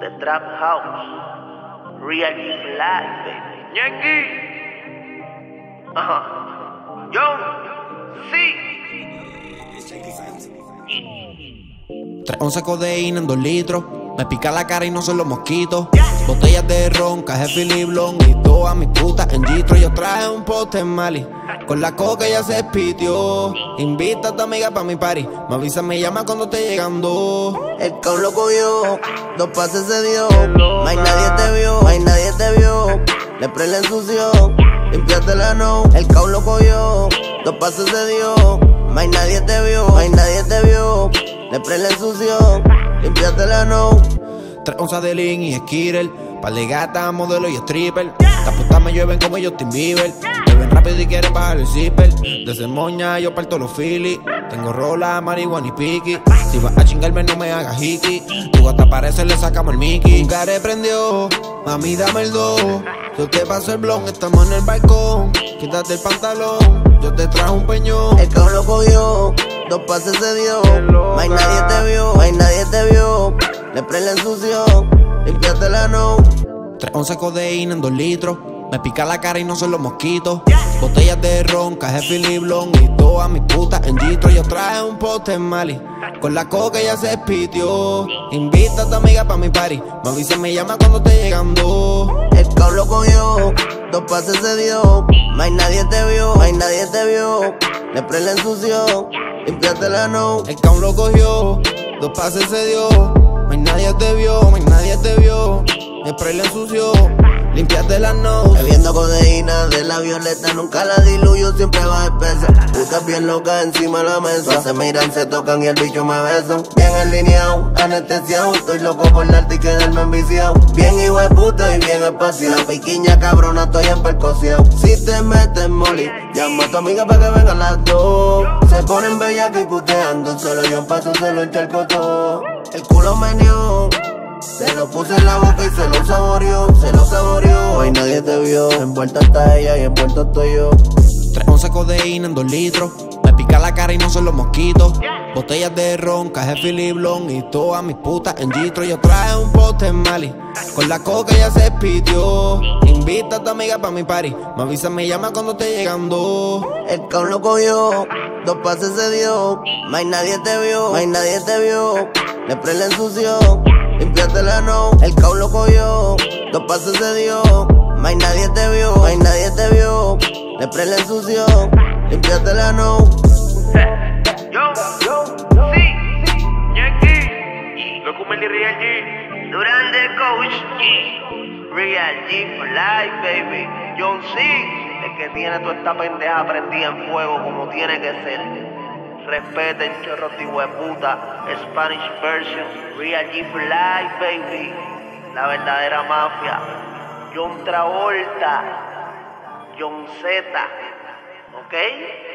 The Trap House, Real G Life, baby. Yankee, John C. 311 codeína en 2 litros. Me pica la cara y no son los mosquitos. Botellas de ron, caje Philip Long y todas mis putas en Gistro. Yo traje un poste en Mali, con la coca ya se espitió. Invita a tu amiga pa' mi party, me avisa, me llama cuando esté llegando. El cabrón lo cogió, 2 pases se dio. Más nadie te vio, más nadie te vio. Le pre la ensució, limpiaste la no. El cabrón lo cogió, 2 pases se dio. Más nadie te vio, más nadie te vio. Le pre la ensució, limpiaste la no. 3 onzas de lean y Skittle, par de gatas, modelo y stripper. Las putas me llueven como Justin Bieber. Beben rápido y quieren bajar el zipper. De Semoña yo parto los Phillies. Tengo rola, marihuana y piqui. Si vas a chingarme no me hagas hiki. Tu gata parece le sacamos el Mickey. Un care prendió, mami dame el 2. Yo te paso el blon, estamos en el balcón. Quítate el pantalón, yo te trajo un peñón. El cabrón lo cogió, 2 pases se dio. Más nadie te vio, más nadie te vio. Le pre la ensució, limpiaste la no. 311 codeína en 2 litros. Me pica la cara y no son los mosquitos. Botellas de ron, caje Philip Long y todas mis putas en Gistro. Yo traje un poste en Mali, con la coca ya se espitió. Invita a tu amiga pa' mi party, me avisa, me llama cuando esté llegando. El cabrón lo cogió, 2 pases se dio. Más nadie te vio, más nadie te vio. Le pre la ensució, limpiaste la no. El cabrón lo cogió, 2 pases se dio. Más nadie te vio, más nadie te vio. El spray le ensució, limpiaste la nose. Bebiendo codeína de la violeta, nunca la diluyo, siempre va espesa. Putas bien locas encima de la mesa. Se miran, se tocan y el bicho me besa. Bien alineado, anestesiado, estoy loco por darte y quedarme enviciado. Bien hijo de puta y bien espaciado. La piquiña cabrona, estoy en percociado. Si te metes molly, llama a tu amiga para que vengan las dos. Se ponen bellas y puteando, solo yo paso, se lo encharco todo. El culo menió, se lo puse en la boca y se lo saboreó, se lo saboreó. Hoy nadie te vio, envuelta está ella y envuelto estoy yo. 311 codeína en 2 litros. Me pica la cara y no son los mosquitos. Botellas de ron, caje Philip Long y todas mis putas en Gistro. Yo traje un poste en Mali, con la coca ya se espitió. Invita a tu amiga pa' mi party, me avisa, me llama cuando esté llegando. El cabrón lo cogió, 2 pases se dio. Más nadie te vio, más nadie te vio. Le pre la ensució, limpiaste la no. El cabrón lo cogió, 2 pases se dio. Más nadie te vio, más nadie te vio. Le pre la ensució, limpiaste la no. Yo, sí, Yankee, Locumel y Real G, Durán de Coach G, Real G for life, baby. John C, el que tiene toda esta pendeja prendida en fuego como tiene que ser. Respeten, chorros de hueputa, Spanish version, Real G for life, baby. La verdadera mafia, John Travolta, John Z, ¿ok?